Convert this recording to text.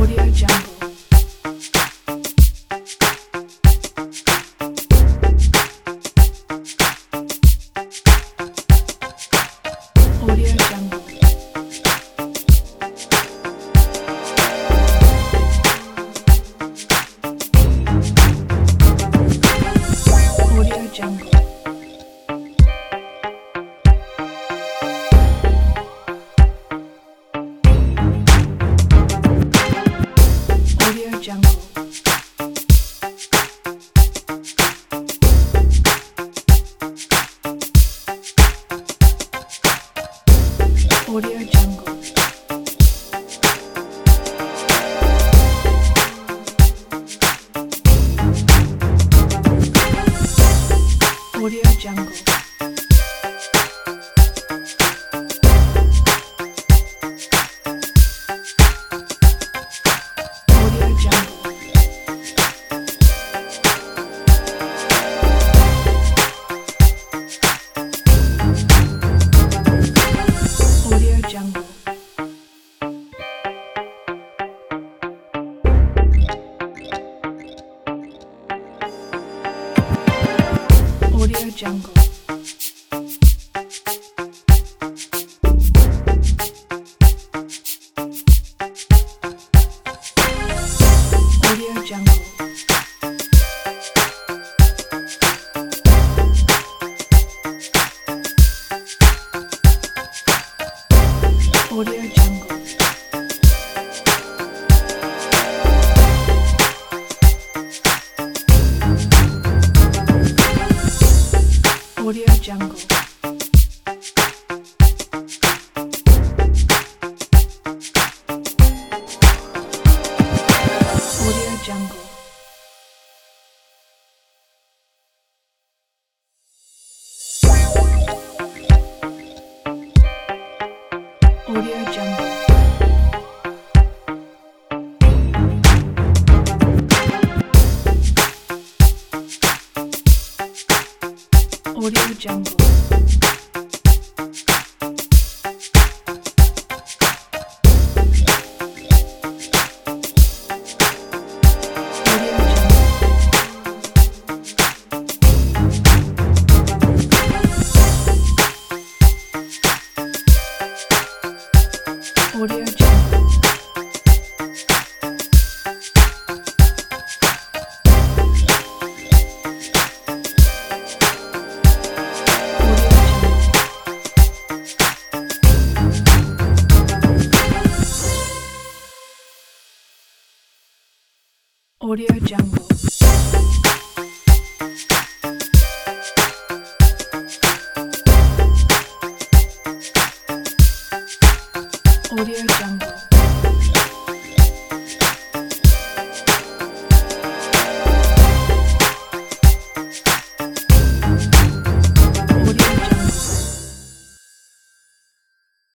Audio Jungle. Audio Jungle. Audio Jungle. Audio Jungle. Audio Jungle. Audio Jungle. Audio Jungle. Audio Jungle. Audio Jungle. Audio Jungle. Audio Jungle. Audio Jungle. Audio Jungle. Audio Jungle. Audio Jungle. Audio Jungle. Audio Jungle. Audio Jungle.